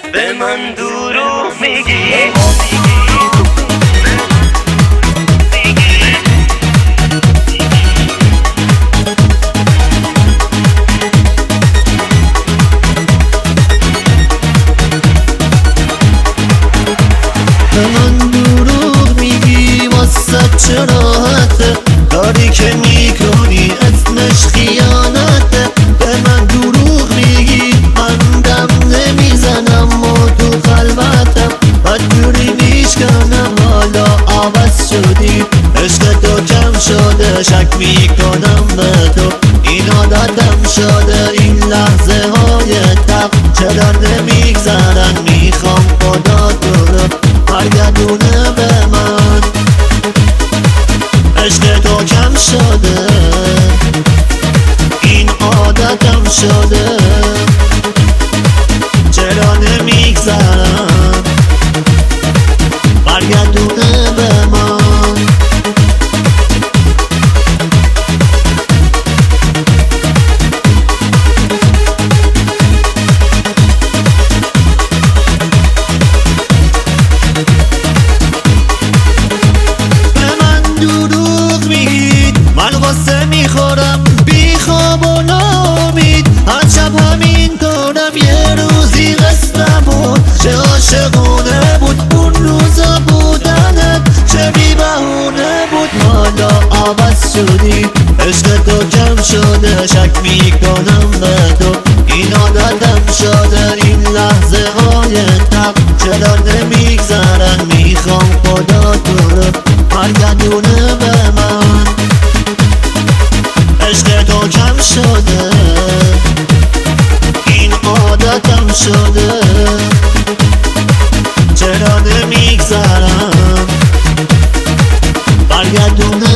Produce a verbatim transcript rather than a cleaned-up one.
به من دروغ میگی. به من دروغ میگی واسه چه راحته، کاری که میکنی اسمش خیانته. به من دروغ میگی من دم نمیزنم و تو خلوتم، بدجوری میشکنم حالا عوض شدی، عشق تو کم شده شک میکنم به تو، این عادتم شده این لحظه های تق چرا نمیگذرن، میخوام خدا تو رو برگردونه به من، عشق تو کم شده این عادتم شده چرا نمیگذرم برگردونه به من. من غصه میخورم بی خواب و ناامید، هر شب همین کنم یه روزی قصه بود، چه عاشقونه بود اون روزا بودنت، چه بی بهونه بود حالا عوض شدی، عشق تو کم شده شک میکنم به تو، این عادتم شده این لحظه های تق چرا نمیگذرن، میخوام خدا تو رو برگردونه به من، عشق تو کم شده این عادتم شده چرا نمیگذرم برگردونه